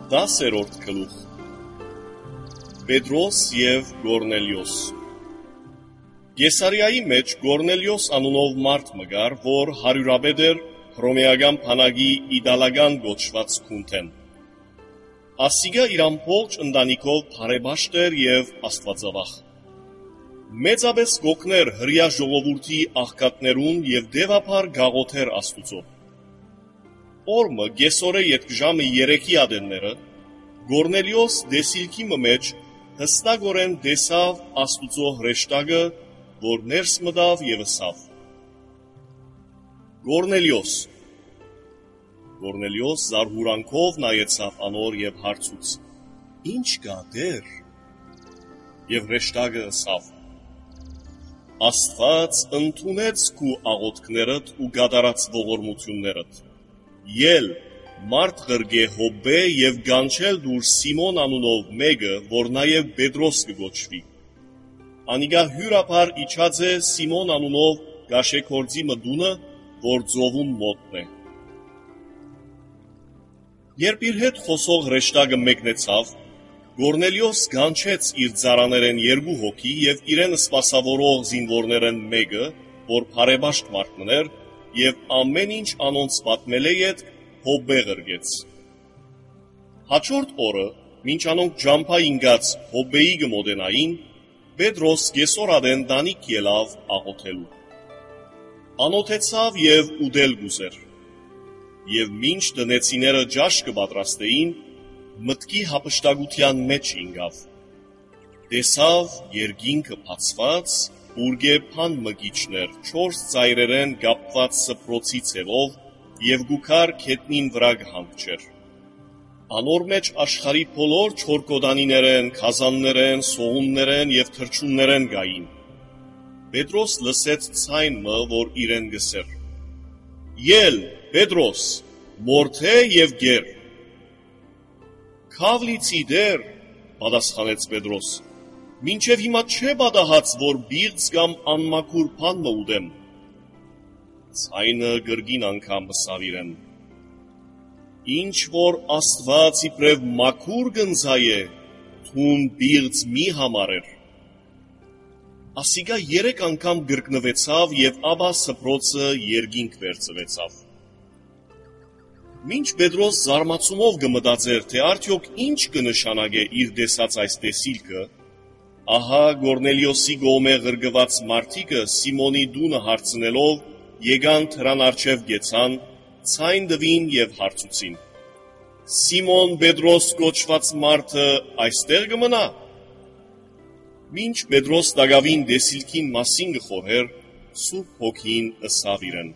10-րդ գլուխ Պետրոս և Գորնելիոս Կեսարիայի մեջ Գորնելիոս անունով մարդ մգար, որ հարյուրաբեդ էր հռոմեական բանակի իդալական գոչված քունթեն։ Ասիգա իր ամբողջ ընտանիքով բարեպաշտ էր և աստվածավախ։ Մեծապես գոհներ հրեա ժողովրդի աղքատներուն և դևափար գաղութեր Աստուծո։ Օրը գեսորե ետքժամը 3-ի ադենները Գորնելիոս դեսիլքի մեջ հստակորեն տեսավ Աստուծո հրեշտակը, որ ներս մտավ և ըսավ. Գորնելիոս։ Գորնելիոս զարհուրանքով նայեցավ անոր և հարցուց. Ինչ կա դեր։ Եվ հրեշտակը ըսավ. Աստված ընդունեց քու աղոթքներդ ու գադարած ողորմություններդ։ Ել մարդ ղրգե Հոբե և գանչել դուր Սիմոն անունով մեկը, որ նաև Պետրոս կգոչվի։ Անիգա հյուրապար իջած է Սիմոն անունով գաշեքորձի մդունը, որ ծովուն մոտն է։ Երբ իր հետ խոսող հրեշտակը մեկնեցավ, Գորնելիոս գանչեց իր ծառաներեն 2 հոգի և իրեն սպասավորող զինվորներեն մեկը, որ բարեպաշտ մարդ մներ, և ամեն ինչ անոնց պատմել է ետ Հոբե ղրգեց։ Հաջորդ օրը, մինչ անոնք ջամփա ինգած Հոբեի գմոտենային, Պետրոս գեսոր ադեն տանիք ելավ աղոթելու։ Անոթեցավ և ուդել գուզեր։ Եվ մինչ տնեցիները ջաշ կպատրաստեին, մտքի հափշտակության մեջ ինգավ։ Տեսավ երկինքը բացված, ուրգե բան մկիչներ 4 ծայրերեն կապված սփռոցի ցևով և գուքար քետնին վրա կհանգչեր։ Անոր մեջ աշխարհի բոլոր չորկոդանիներեն, քազաններեն, սողուններեն և թրջուններեն գային։ Պետրոս լսեց ցայնը, որ իրեն գսեր. Ել, Պետրոս, մորթե և գեր։ Քավլիցի դեր, պատասխանեց Պետրոս, մինչև հիմա չէ պատահած, որ բիղձ կամ անմաքուր բան ուտեմ։ Ցայնը գրգին անգամ ըսավ իրեն. Ինչ որ Աստված իբրև մաքուր գնձայ է, թուն բիղձ մի համարեր։ Ասիգա 3 անգամ գրկնվեցավ և ապա սփռոցը երկինք վերցվեցավ։ Մինչ Պետրոս զարմացումով կմտածեր, թե արդյոք ինչ կնշանակե իր տեսած այս տեսիլքը, ահա Գորնելիոսի գոմե ղրգված մարդիկը Սիմոնի դունը հարցնելով եկան թրան առջև գեցան, ցայն տվին և հարցուցին. Սիմոն Պետրոս կոչված մարդը այստեղ կմնա։ Մինչ Պետրոս տակավին դեսիլքին մասին գխորհեր, Սուրբ Հոգին ըսավ իրեն.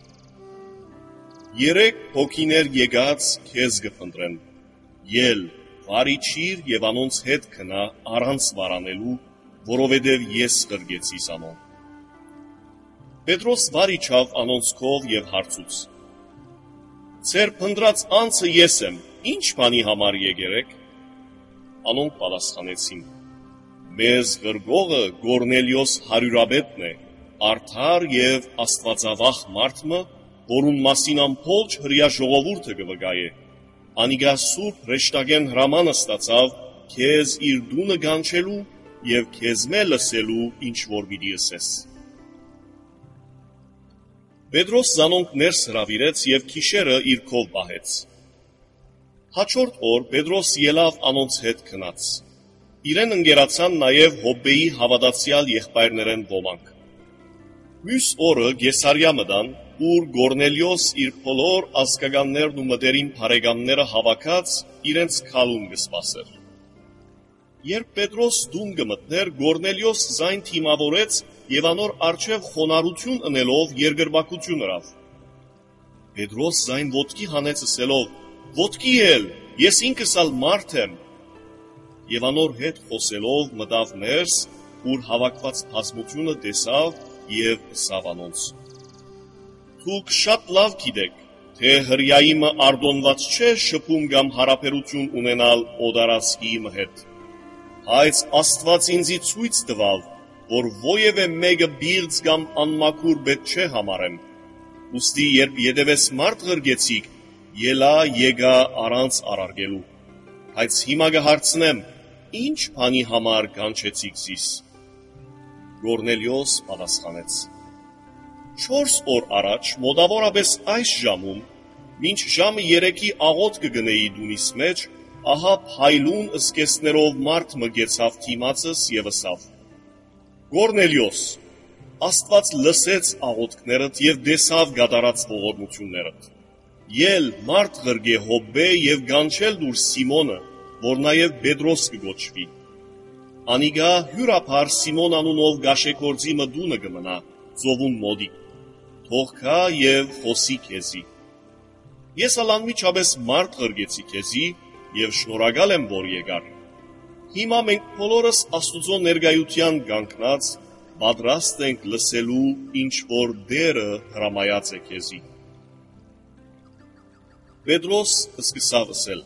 3 հոգիներ եկած քեզ կփնտրեն։ Ել, վարիչիր և անոնց հետ քնա առանց վարանելու, որովհետև ես ղրգեցի անոնց։ Պետրոս վարիչավ անոնց քով և հարցուց. Ձեր փնտրած անձը ես եմ, ինչ բանի համար եկեր եք։ Անոնք պատասխանեցին. Մեզ ղրգողը Գորնելիոս հարյուրաբեդն է, արդար և աստվածավախ մարդը, որուն մասին ամբողջ հրեա ժողովուրդը կվկայե։ Անիգա սուրբ հրեշտակեն հրամանը ստացավ քեզ իր դունը գանչելու և քեզմե լսելու ինչ որ պիտի ըսես։ Պետրոս զանոնք ներս հրավիրեց և գիշերը իր քով պահեց։ Հաջորդ օր Պետրոս ելավ անոնց հետ քնած։ Իրեն ընկերացան նաև Հոբեի հավատացյալ եղբայրներեն ոմանք։ Մյուս օրը Կեսարիա մտան, ուր Գորնելիոս իր բոլոր ազգականներն ու մտերիմ բարեկամները հավաքած իրենց քալուն կսպասեր։ Երբ Պետրոս դուն կմտներ, Գորնելիոս զայն թիմավորեց և անոր առջև խոնարհություն ընելով երկրպագություն հրավ։ Պետրոս զայն ոտքի հանեց ըսելով. Ոտքի էլ, ես ինքս ալ մարդ եմ։ Եվ անոր հետ խոսելով մտավ ներս, ուր հավաքված բազմությունը տեսավ և ըսավ անոնց. Դուք շատ լավ գիտեք, թե հրեայիմը արտոնված չէ շփում կամ հարաբերություն ունենալ օտարազգի հետ։ Բայց Աստված ինձի ցույց տվավ, որ ովևէ մեկը բիղձ կամ անմաքուր պետք չէ համարեմ։ Ուստի երբ ետևես մարդ ղրգեցիք, ելա եկա առանց արարգելու։ Բայց հիմա կհարցնեմ, ինչ բանի համար կանչեցիք զիս։ Գորնելիոս պատասխանեց. 4 օր առաջ, մոտավորապես այս ժամում, մինչ ժամը 3-ի աղոտ կգնեի դունիս մեջ, ահա փայլուն ըսկեսներով մարդ մգեցավ թիմացս եւ ըսավ. Գորնելիոս, Աստված լսեց աղոթքներդ եւ դեսավ գադարած ողորմություններդ։ Ել մարդ ղրգե Հոբբե եւ գանչել դուր Սիմոնը, որ նաեւ Պետրոս կգոչվի։ Անիգա հյուրափար Սիմոն անունով գաշեկորձի մդունը կմնա, ծովուն մոդի։ Թող գա եւ խոսի քեզի։ Ես անմիջապես մարդ ղրգեցի քեզի եւ շնորհակալ եմ, որ եկար։ Հիմա մենք բոլորս Աստուծո ներկայության կանգնած պատրաստ ենք լսելու ինչ որ դերը հրամայած է քեզի։ Պետրոս սկսավ ասել.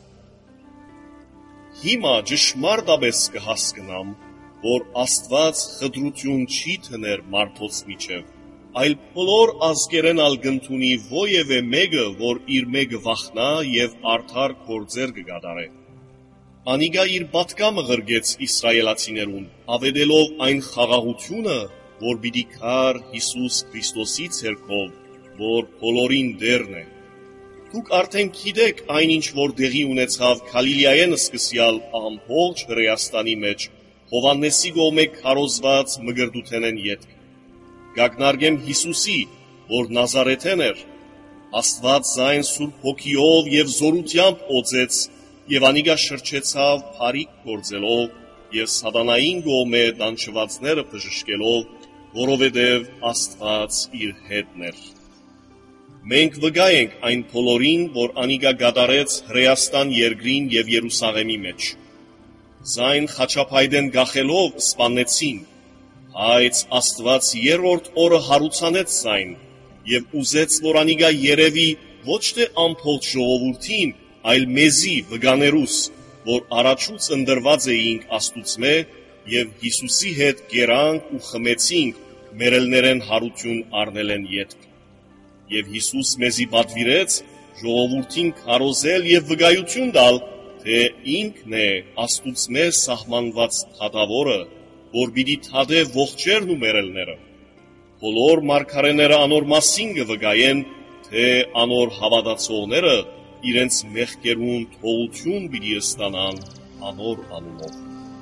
Հիմա ճշմարտապես կհասկնամ, որ Աստված խտրություն չի թներ մարդոց միջև, այլ բոլոր ազգերեն ալ կընդունի ովևէ մեկը, որ իր մեկը վախնա եւ արդար գործեր կկատարե։ Անիգա իր պատկամը ղրգեց իսրայելացիներուն, ավետելով այն խաղաղությունը, որ պիտի գար Հիսուս Քրիստոսի ցերկով, որ բոլորին դերն է։ Դուք արդեն գիտեք այնինչ որ դեղի ունեցավ Գալիլեայեն սկսյալ ամբողջ Հրեաստանի մեջ, Հովհաննեսի կողմէ քարոզված մգրդութենեն ետք։ Գագնարգեմ Հիսուսի, որ Նազարեթեն էր, Աստված զայն Սուրբ Հոգիով եւ զորությամբ օծեց եւ անիգա շրջեցավ փարիկ գործելով եւ սատանային կողմէ տանջվածները բժշկելով, որովհետեւ Աստված իր հետն էր։ Մենք վկա ենք այն բոլորին, որ անիգա գադարեց Հրեաստան երկրին եւ Երուսաղեմի մեջ։ Զայն խաչապայդեն գախելով սպանեցին, բայց Աստված երրորդ օրը հարուցանեց զայն եւ ուզեց, որ անիգա երևի ոչ թե ամբողջ ժողովրդին, այլ մեզի վկաներուս, որ առաջուց ընդրված էինք Աստուծմե եւ Հիսուսի հետ գերանք ու խմեցինք մերելներեն հարություն առնելեն ետք։ Եվ Հիսուս մեզի պատվիրեց ժողովրդին քարոզել եւ վկայություն տալ, թե ինքն է Աստուծմե սահմանված թագավորը, որ պիտի թադե ողջերն ու մերելները։ Բոլոր մարգարեները անոր մասին կվկայեն, թե անոր հավատացողները իրենց մեղքերուն թողություն պիտի ստանան անոր անունով։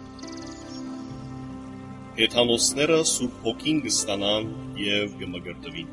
Հեթանոսները Սուրբ Հոգին կստանան եւ կմգրտվին։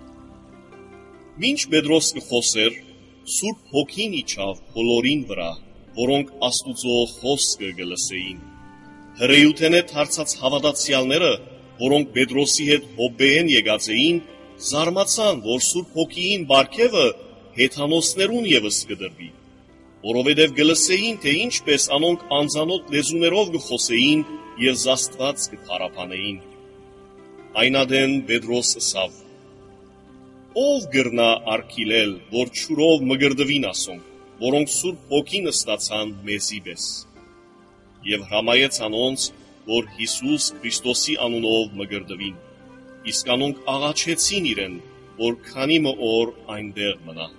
Մինչ Պետրոս կխոսեր, Սուրբ Հոգին իջավ բոլորին վրա, որոնք Աստուծո խոսքը կլսեին։ Հրեութենե դարձած հավատացյալները, որոնք Պետրոսի հետ Հոբբեեն եկած էին, զարմացան, որ Սուրբ Հոգիին բարգևը հեթանոսներուն եւս կդրվի, որովհետեւ կլսեին, թե ինչպես անոնք անձանոտ լեզուներով կխոսեին եւ զաստված կփարապանեին։ Այնադեն Պետրոս ասավ. Ով գրնա արգիլել, որ ճուրով մգրդվին ասոնք, որոնք Սուրբ Հոգին ստացան մեզի պես։ Եվ հրամայեց անոնց, որ Հիսուս Քրիստոսի անունով մգրդվին, իսկ անոնք աղաչեցին իրեն, որ քանի օր այնտեղ մնա։